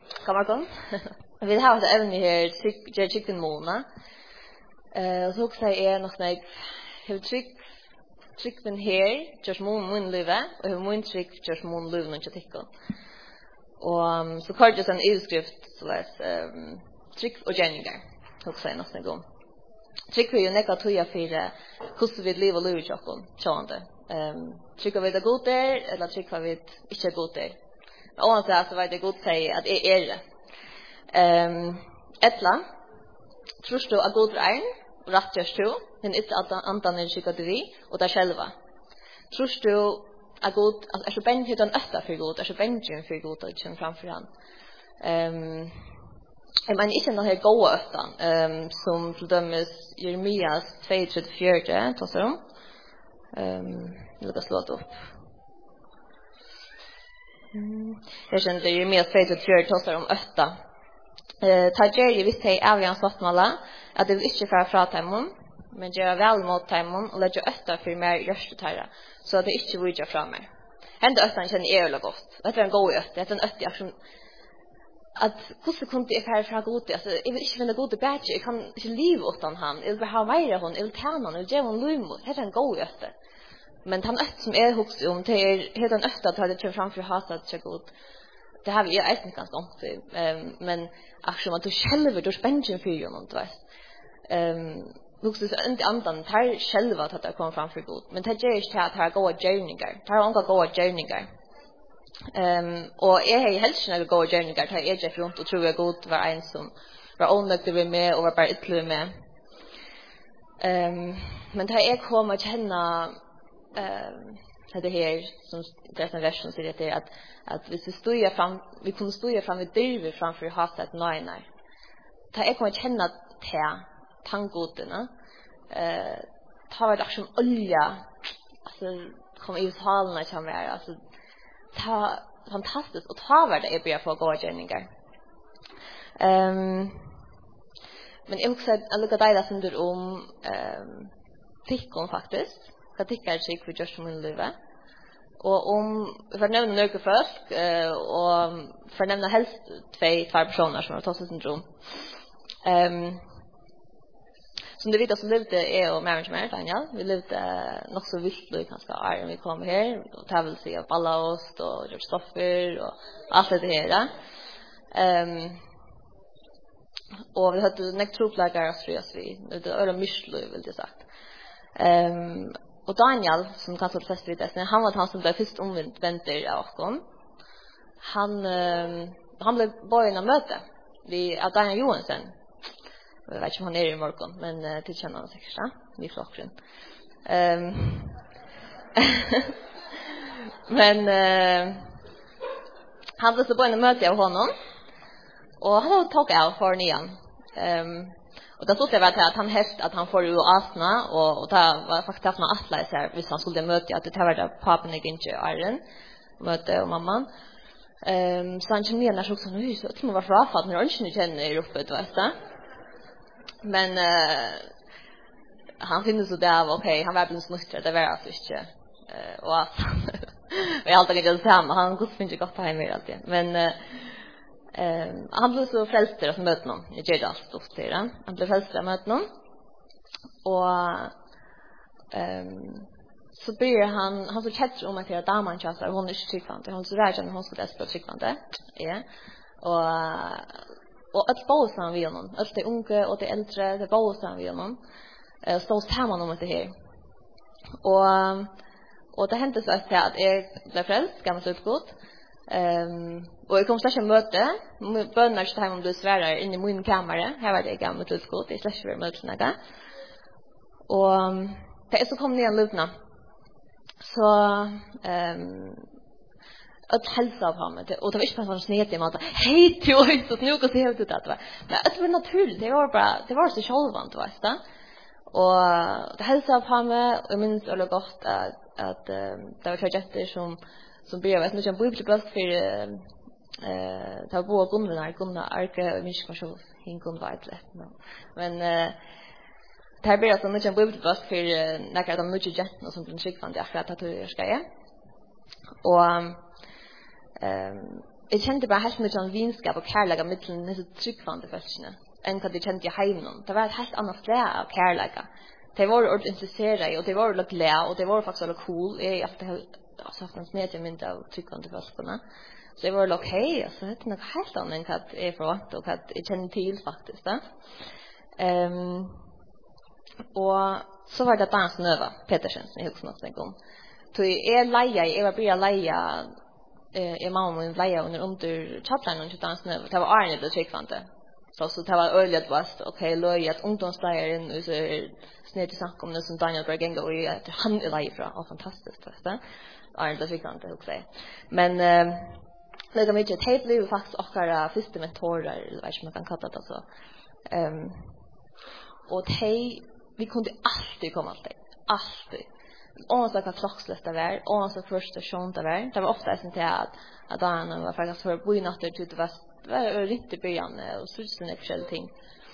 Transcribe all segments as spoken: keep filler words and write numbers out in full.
God morgon. Vi har ett ämne här, Ger Chicken Mona. Och så också är något sånt hur trick tricken här, just mon mon live och hur mon trick just mon live något jag tycker. Och så kallar det en utskrift så läs ehm trick och gärningar. Också är något sånt gång. Trick är ju näka toja för hur vi lever livet jag kom. Tjänande. Ehm trick vi det gott där eller trick vi inte gott där. Och så alltså vad det gott säger att är är det. Ehm ettla tror du att god regn rätt just du men inte att antan är skickat vi och där själva. Tror du att god alltså är så bänt utan östa för god är så bänt för god att känna framför han. Ehm jag menar inte den här goda östan ehm som till dömes Jeremias två trettiofyra tar så. Ehm låt oss slå upp. Mm. Jag kände Jeremias två trettiofyra tar om östa. Eh Tajeri visste i Avian Svartmala att det vill inte fara fra temon men göra väl mot temon och lägga östa för mer görstetarra så att det inte vill fra mig. Hända östan känner jag väl gott. Det är en god öst. Det är en öst action att hur kunde jag fara fra god alltså jag vill inte finna god badge jag kan inte leva utan han jag vill ha mer hon jag vill ta honom och ge honom limo. Det är en god öst. Men han öst som är hooks om det är helt en öst att ha det framför hasat så god. Det har vi ju inte ganska ont um, men actually att du själva du spänner för ju något vet. Ehm också så inte andan tar själva att det kommer fram för god men det ger inte att ha goda journeyer. Tar onka goda journeyer. Ehm och jag har helst några goda journeyer tar jag just runt och tror jag god var en som var onödigt med mig och var bara ytterligare med. Ehm men det är kommer att känna ehm det här som det är en version så det är att att vi så står fram vi kunde stå fram vid driver framför hasat nine. Ta jag kommer känna te tangoterna. Eh ta var det som olja. Alltså kom i salen kan vara alltså ta fantastiskt och ta var det är bra för gå gärningar. Ehm men jag också att lucka där som du om ehm tickon faktiskt. Jag tycker att jag för just min liv. Och om för nämna några först eh och för nämna helst två två personer som har tagit syndrom. Ehm som det vet så levde är och management Daniel. Vi levde uh, nog så vilt ganska är vi kom här och ta väl se alla oss och George Stoffer och allt det här. Ehm och vi hade näkt troplagar tror jag vi det är mycket vill jag sagt. Ehm och Daniel som kanske har flest vid det han var han som blev först omvänt av oss. Han uh, han blev bara i en möte vi att Daniel Johansson. Jag vet inte om han är i morgon men uh, till känner han säkert va vi flockren. Ehm men uh, han blev så på en möte av honom och han tog av för nian. Ehm och då såg jag väl att han häst att han får ju asna och och ta var faktiskt att man atla så här hvis han skulle möta att det var där pappan inte Iron möte och mamman. Ehm så han känner när också nu så att man var för att när han inte känner i uppe då vet du. Men uh, han finner så där okej okay, han var bland smutsare det var alltså inte uh, och att vi alltid kan göra samma han går finns ju gott hem mer alltid men uh, um, han blev så frälst att möta någon i Jeddah stoft till han han blev frälst att möta någon och um, så börjar han han så chattar om att det är damen chansar hon är inte tyckande hon så rädd när hon skulle spela tyckande ja och och att båda vi honom att det unga och det äldre det båda vi honom eh står samman om det här och och det hände så att jag blev frälst gammalt utgått ehm och jag kom slash en möte bönnar så här om du svärar in i min kammare här var det gammalt utgått i slash för mötena där och det så kom ni en lutna så ehm att hälsa av honom och det var inte bara snett i mat. Hej till oss så nu går det helt ut att va. Men det var naturligt. Det var bara det var så självant va vet och det hälsa av honom och jag minns det gott att att det var tjejer som som blev vet nu som bor på plats för eh ta bo och kunna kunna arka och mycket kanske hinkon vet lätt men eh det här blir alltså nu som bor på plats för några de mycket jätten som blir skickande akkurat att du ska ja och Ehm jag kände bara helt mycket en vinskap och kärleka mellan dessa tryggvande fältene än vad jag kände i hemmen. Det var ett helt annat slag av kärleka. De var ordentligt intresserade och de var lite glada och de var faktiskt lite cool. Jag har alltid haft en snedjemynd av tryggvande fältene. Så jag var lite okej, alltså det är något helt annat än vad jag förvant och vad jag känner till faktiskt. Um, och så var det dans Növa Petersen i Huxnås en gång. Så jag leia, jag var började leia eh jag mamma min leia under under chattline och dans Növa. Det var Arne det tryggvande. Så så det var öligt vast okej löj att ungdomslejaren och så sned till samkomna som Daniel Bergenga och jag han är leia från och fantastiskt förresten. Arne det tryggvande också. Men eh lägger mycket tape blev faktiskt också första mentorer eller vad man kan kalla det så. Ehm och hej vi kunde alltid komma alltid alltid och så kan klockslöst det var och så första station det var det var ofta sånt att att han var faktiskt för bo i natten till det var var riktigt början och så just en speciell ting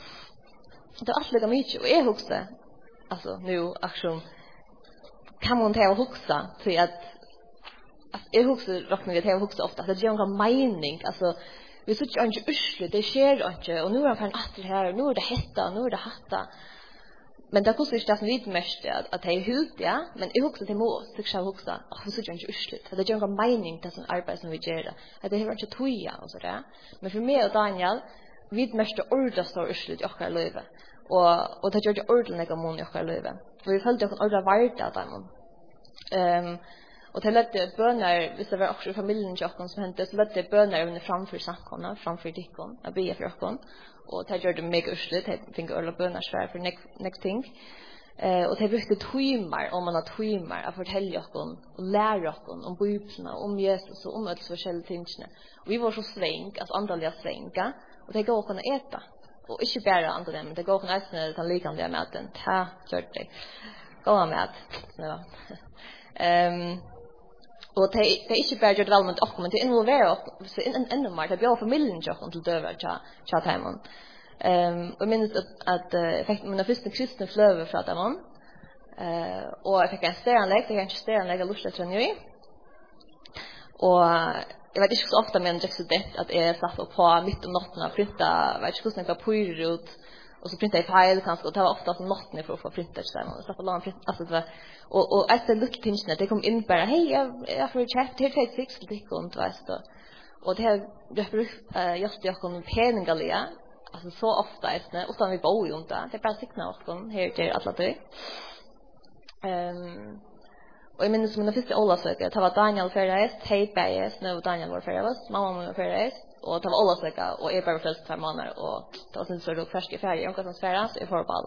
det var alltid mycket och jag huxade alltså nu aktion kan man ta och huxa till att jag huxar rockar vi jag huxar ofta att det gör en mening alltså vi så inte urslut det sker inte och nu är han att det här nu är det hetta nu är det hatta men det kostar inte att vi mest att att det är hud ja men jag huxar till mås så ska jag huxa och vi så inte urslut det gör en mening det som arbete som vi gör att det är inte toja och så där men för mig och Daniel vi mest orda står urslut och kan leva och och det gör det ordentligt om mån och kan leva för vi följde och orda vart att man ehm och det lät böner visst det var också familjen Jakob som hände så lät det böner under framför samkomna framför dickon att be för Jakob och det gjorde mig urslut det fick alla böner svär för next next thing eh och det brukade timmar om man har timmar att fortälja Jakob och lära Jakob om Bibeln om Jesus och om allt så själva tingene och vi var så svänk alltså andliga svänka och det går att kunna äta och inte bara andra men det går att äta den liknande maten ta gjort det gå med ja ehm och det det är inte bara gjort väl med och men det involverar så en ännu mer det blir familjen jag till döva cha cha timon ehm och minns att att effekt mina första kristna flöver från att man eh och jag fick en stjärnlägg det kanske stjärnlägg lust att träna ju och jag vet inte så ofta men just det att jag satt upp på mitt om natten och printa vet inte hur snägt på ut och så printa i file kanske och det var ofta som natten för att få printa så där och så på lång print alltså det var och och efter lukt tingsna det kom in bara hej jag jag får chat till till sex det kom till väst och det har det brukar just jag kom pengalia alltså så ofta är och så vi bor ju inte det bara signa och kom här till alla det ehm och jag minns mina första alla söker det var Daniel Ferreira hej Bayes nu Daniel var Ferreira mamma var Ferreira och det var alla söker och är bara först två månader och det var sen så då först i färg och kan sfära så i förball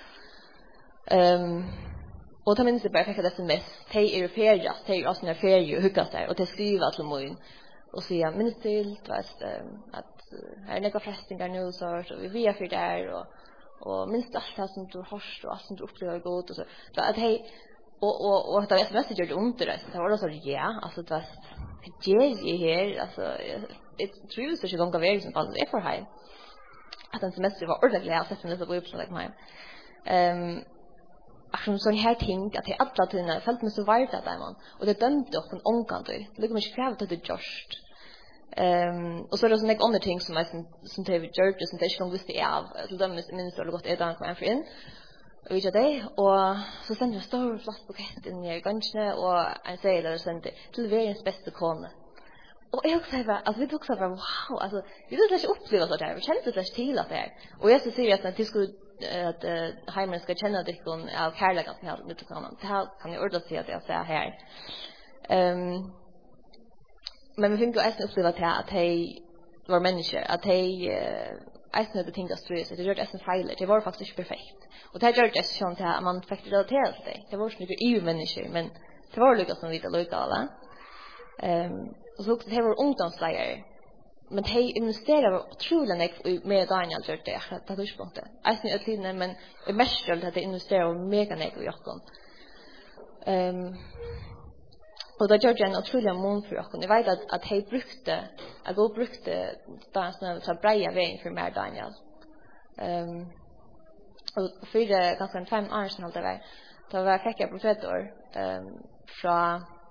ehm och då minns jag bara fick det sms hej är ferie hej oss när ferie och hookas där och det skriva till mig och säga minns till att att här är några fästingar nu så vi vi är för där och och minst allt det som du har och allt som du upplever gott och så så att hej och och och det sms gjorde ont det så var det så ja alltså det var det är här alltså it truly så gånger väg som fanns det för hem att den semester var ordentligt jag sett det på uppslag like mine ehm aktion sån här ting att det alla tiden fällt mig så varmt att man och det dömde och en ångan då det ligger mycket krävt att det just ehm och så är det såna andra ting som är som det vi gjorde som det inte kom visst av till dem minns det gott är dan kom för in och vi det och så sen jag står fast på katten i gången och jag säger det sen till världens bästa kone och jag också säger alltså vi också var wow alltså vi vill inte uppleva så där vi känner det så till att det är och jag så säger att det skulle att Heimen ska känna det kon av kärleken som har med honom det här kan jag ordentligt säga att jag säger här ehm men vi fick ju även uppleva att att hej var människor att hej även hade tänkt att strösa det gjorde även fel det var faktiskt perfekt och det gjorde det så att man fick relatera till det det var så mycket EU människor men det var lyckas som lite lokala ehm och så också det var ungdomsläger men de investerar otroligt mycket med Daniel gjort det att det ärspunktet alltså att tiden men mest att det investerar mega mycket i Jakob ehm och det gjorde en otrolig mån för Jakob jag vet att att de brukte att gå brukte dansna så breja vägen för mer Daniel ehm och för det ganska fem år sedan det var då var fick jag profetor ehm från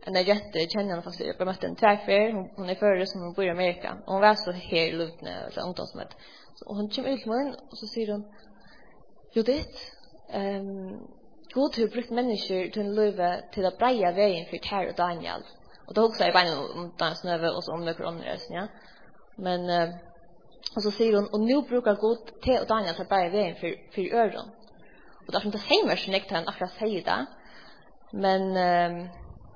en där jätte känner henne faktiskt jag mötte en tvärfer hon, hon är före som hon bor i Amerika och hon var så här i lutne så ungdomsmet och hon kommer ut till mig och så säger hon Judith ehm god hur brukt människor till en löve till att breja vägen för Terry och Daniel och då också jag bara om dans över och så om det kronor ja men eh, och så säger hon och nu brukar god till och Daniel att breja vägen för för öron och då som det hänger så näkt han akkurat säger det men eh,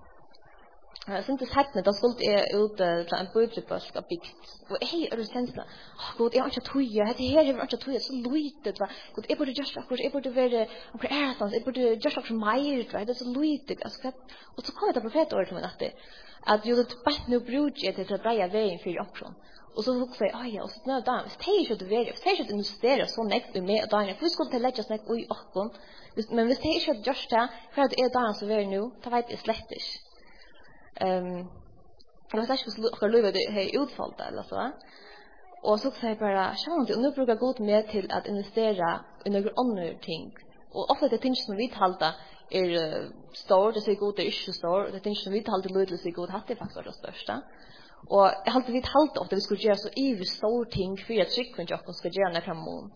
jag syns inte sagt att skulle är ute till en bibelbok av bikt och hej är det känsla god jag har inte toja det här är inte toja så litet va god är borde just akkurat är borde vara och är det är borde just akkurat mer va det är så litet alltså och så kommer det profetord som att det att ju det bara nu brukar det att breja vägen för option och så också säger aj och så när då det är ju det är det är ju investera så näkt med och då för skulle det lägga snack oj och men visst det är ju just det för att är då så väl nu det vet är slättigt ehm jag vet inte hur ska löva det här utfallet eller så och så säger bara sjön det nu brukar gå med till att investera i några andra ting och ofta det things som vi halta är stor det ser god det är inte stor det things som vi halta lite så god hade faktiskt det största och jag hade vi halta att vi skulle göra så i stor ting för att trycka och jag ska göra några mån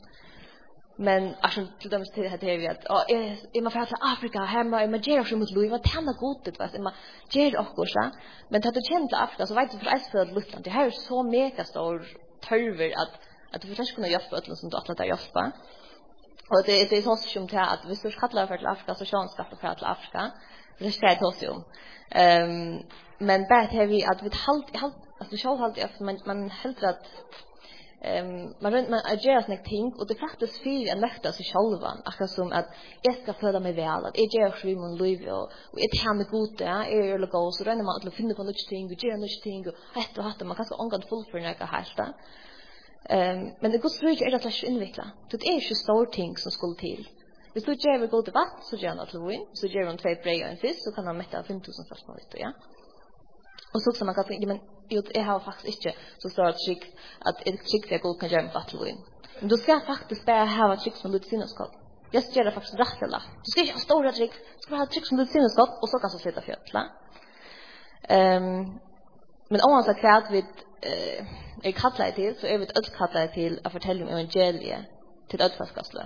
men alltså till dem till det här vi att ja är man för att Afrika hemma är man ger också mot Louis vad tända gott det vad man ger också så men att du känner till Afrika så vet du för att för Luftland det här är så mega stor törver att att du försöker kunna hjälpa åt som du att låta hjälpa och det det är så som till att vi ska kalla för till Afrika så chans ska för till Afrika det ska jag ta sig om ehm men bara här vi att vi halt halt alltså så halt efter man man helt att Ehm man man agerar såna ting och det faktiskt för en löfta sig själva akkurat som att jag ska föda mig väl att jag gör själv min liv och och ett hem med gott ja är ju lugg och så när man att finna på något ting och göra något ting och rätt och hatta man kanske ångad full för några helt ehm men det går så mycket är att läsa inveckla det är ju stora ting som skulle till hvis du gör god debatt så gör man att Louis så gör man två brev och en fisk så kan man mätta fem tusen fast på det ja och så som man kan tänka men jag har faktiskt inte så står att skick att ett skick det går kan göra med battlein men du ska faktiskt bara ha ett skick som lite sinnesskap jag ska göra faktiskt rätt eller du ska inte ha stora skick du ska ha ett skick som lite sinnesskap och så kan så sätta fjälla ehm men om man så kvart vid eh är kallar till så är vi ett kallar till att fortälja om evangeliet till utfastkastle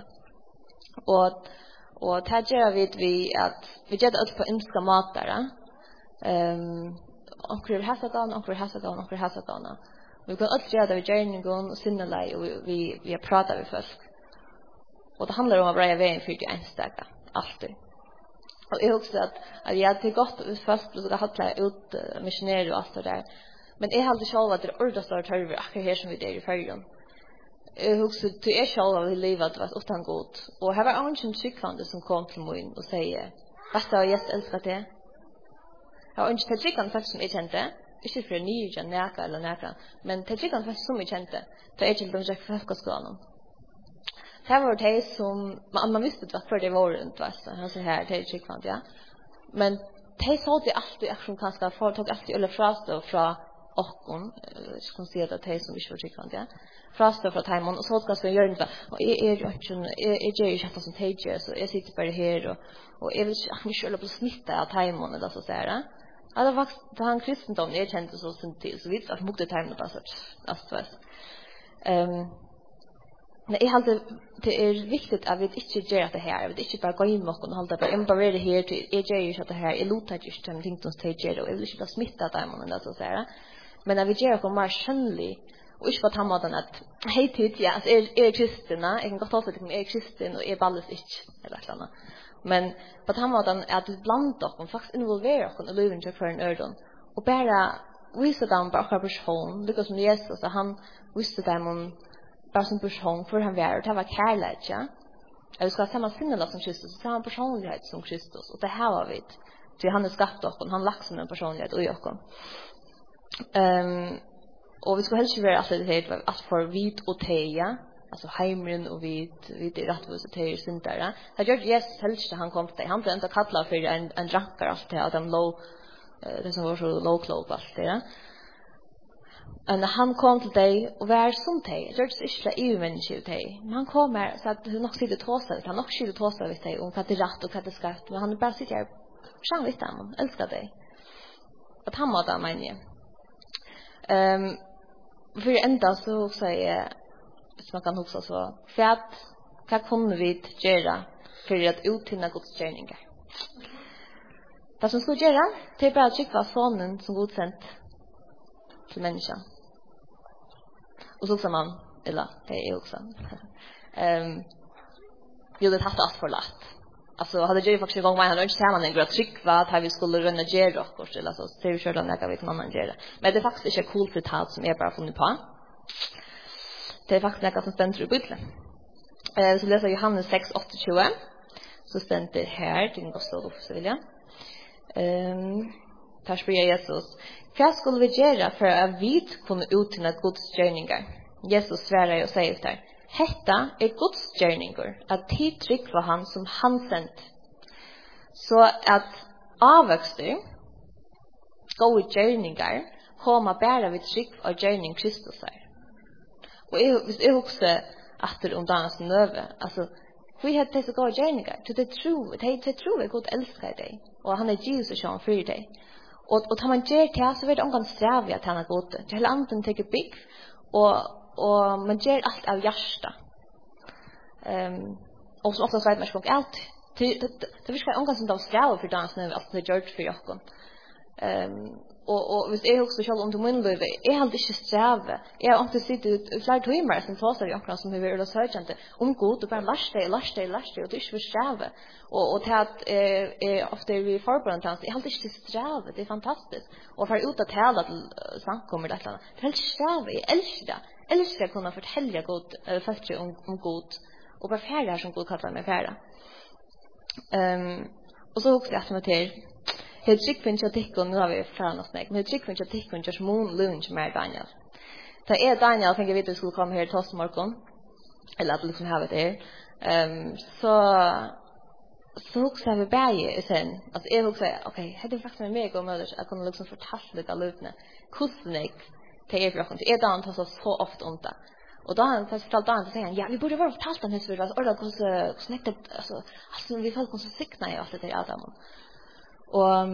och och tar gör vi vi att vi gör det på inska matare ehm och vi har sagt att och vi har sagt att och vi har sagt att vi kan också göra det vi gärna går och sinnelej och vi vi pratar med folk och det handlar om att börja vägen för det enstaka alltid och jag också att att jag tycker gott ut först så det har ut missionärer och allt det där men jag hade själv att det ordet står törver akkurat här som vi det i färjan jag också till jag själv vill leva det var utan gott och här var en cyklande som kom till mig och säger fast jag just älskar det. Jag har inte tagit fast som jag kände, inte för en ny gen näka eller näka, men tagit fast som jag kände, då är det de jag försöker skolan. Det var det som man man visste vad för det var runt va så han så här det gick fant ja. Men det sa det alltid action kanske för tog alltid eller frast och från och jag kan se att det som vi skulle tycka ja. Frast och från timon och så ska så göra det och är är ju inte är ju inte som tage så jag sitter bara här och och jag vill inte skulle bli smittad av timon eller så säga. Ja, det var det han kristendom jag kände så synd till så vitt att mot det timon då så att så ehm nej jag hade det är viktigt att vi inte gör det här. Vi inte bara gå in och hålla på en bara det här till är ju så att det här är lotat just som ting som stage och vill inte smitta dem och så säga. Men när vi gör det mer skönligt och inte på tammaden att hej tid ja är är kristna jag kan gott hålla till är kristen och är balles inte eller så annat. Men på tammaden är att bland och faktiskt involvera och liven till för en öron och bara visa dem bara person because som Jesus så han visste dem om bara som person för han var det var kärlek ja jag ska samma sinnela som Kristus samma personlighet som Kristus och det här var vi till han är skapat oss och han lagt som en personlighet och jag kom ehm och vi ska helst vara att det heter att för vit och teja alltså hemmen och vit vit rättvisa teja synd där det gör Jesus helst han kom till han blev inte kallad för en en rackare allt det att de low det som var så low club allt det och när han kom till dig och var som dig så är det inte EU-människa till dig men han kommer så att du nog sitter tåsa han nog sitter tåsa vid dig om vad det är rätt och vad det ska men han bara sitter här själv vid dem älskar dig på ta måten mener jeg. Um, for enda så sier jeg, hvis man kan huske så, for at hva kunne vi gjøre for at uttinne godsgjerninger? Det som skulle gjøre, det er bare å trykke sonen som godsendt til mennesker. Og så sa man, eller det er også, um, jo det tatt alt for lagt. Alltså hade jag faktiskt gång med han inte ser man en grej tryck va att vi skulle rönna gera och eller så ser vi själva när vi kan man göra. Men det är faktiskt inte coolt citat som är bara funnit på. Det är faktiskt något som ständer i Bibeln. Eh så läser Johannes sex åtta så ständer det här till går stå upp så vill jag. Ehm tar spyr Jesus. Vad skulle vi göra för att vi kunna utnyttja Guds gärningar? Jesus svarar och säger där. Hetta er Guds gjerningur, at tid trygg for han som han sendt. Så at avvøkster, gode gjerningar, koma bæra vid trygg av gjerning Kristus er. Og jeg, hvis jeg husker atter om dagens nøve, altså, vi har disse gode gjerningar, til det tro, til tro er Gud elskar deg, og han er Jesus og sjån for deg. Og, og tar man gjer til, så vil det omgang strævig at han er god. Til hele anden teker bygg, og og man gjør alt av hjärsta. Ehm och så ofta säger man skunk allt. Det det det viskar omgång som då strävar för dans nu att det gör för jag. Ehm och och hvis jag också själv om du min liv är helt inte sträva. Jag har inte sitt ut flera timmar sen så så jag som vi vill söka om god och bara lasta lasta lasta och det är för sträva. Och och till att eh ofta vi förbereder dans är helt inte sträva. Det är fantastiskt. Och för ut att tala till samkommer detta. Det är helt sträva. Jag älskar det. Älskar att kunna fortälja god äh, fast om, om god och bara färda som god kallar mig färda. Ehm och så också att man till helt chick finns jag tycker nu har vi fram och snäck men chick finns jag tycker just moon lunch med Daniel. Det är Daniel tänker vi att skulle komma här till oss morgon eller att liksom ha det där. Ehm så så också har vi bäge sen alltså är också okej hade faktiskt med mig och möders att kunna liksom fortälja lite lutne kusnek det är bra är det han så så ofta om det och då han så fortalt han så säger han ja vi borde vara fortalt den hur det var och så snäckte alltså alltså vi folk så sickna i allt det där Adam och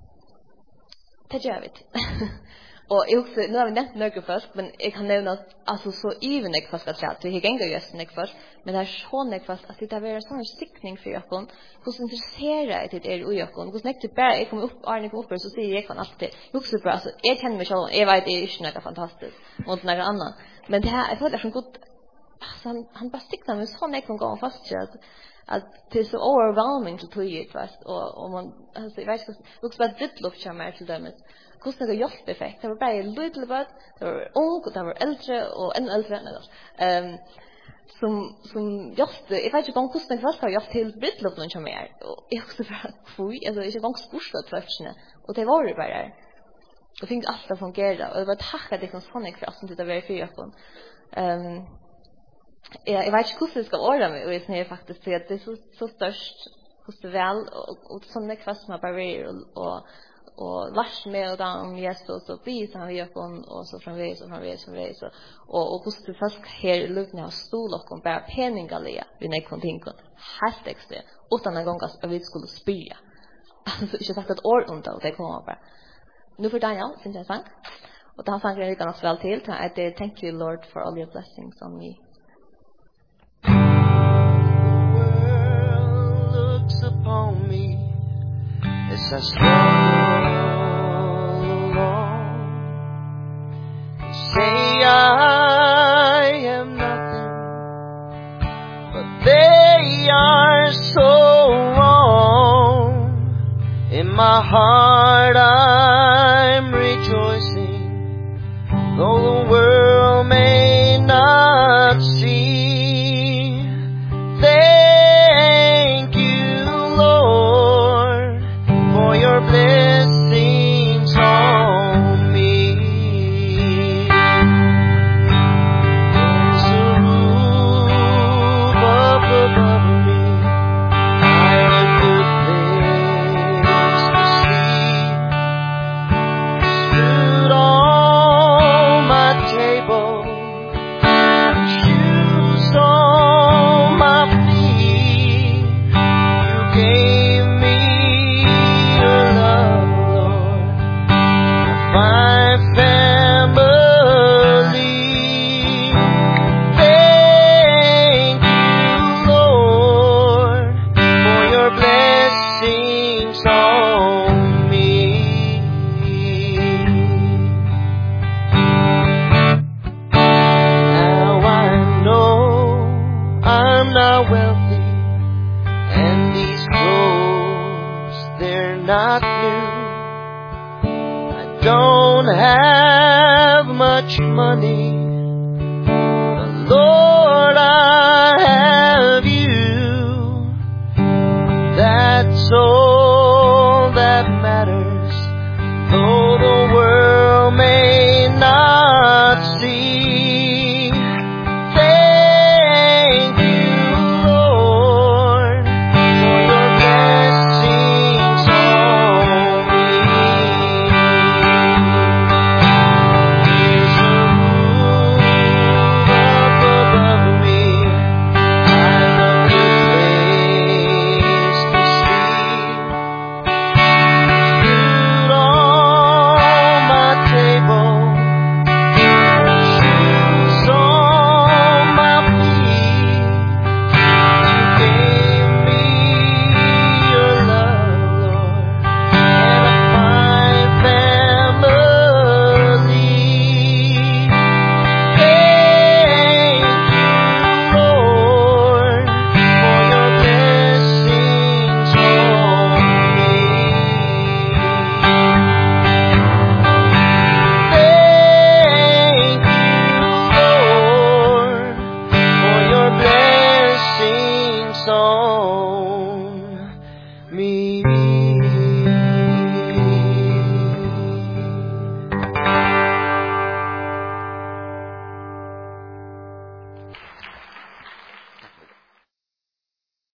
det gör vi och jag också nu har vi nämnt några först men jag kan nämna alltså så even jag fast att det är gänga just när först men det är så när fast att det är en sån stickning för jag kon hur intresserar det är och jag kon hur snäckte bara jag kommer upp Arne kommer upp så säger jag kan alltid jag också bra så jag känner mig så jag vet det är inte något fantastiskt mot några annan men det här jag tror det är så gott han han bara stickar med sån jag kan gå fast så att att det är så overwhelming till tydligt fast och och man alltså jag vet inte också bara det luktar mer till dem hur ska det hjälpa effekt det var bara en little bit det var ung och det var äldre och en äldre än det ehm som som just jag vet inte om hur det var jag till brittlopp någon som är och jag också för fui alltså inte gång spursat förstne och det var ju bara det fick allt att fungera och det var tacka det som sån för att det var för jag kon ehm jag jag vet inte hur det ska ordna mig och det är faktiskt för att det är så så störst hur det väl och, och sån kvast med barriär och, och och vars med och dan Jesus och bis han vi kon och så framvägs och framvägs och framvägs och och hur det fast här lugna och stol och kom bara penningalia vi nej kon tinkon helt extra utan en gång att vi skulle spya alltså inte sagt att ord under och det kommer bara nu för Daniel syns jag sang och då sang jag ganska väl till att det thank you Lord for all your blessings on me. Looks upon me as I stumble along. They say I am nothing, but they are so wrong. In my heart I'm rejoicing, though the world may not see. Thank you, Lord, for your blessings on me. There's a roof up above me, and a good place to sleep. much money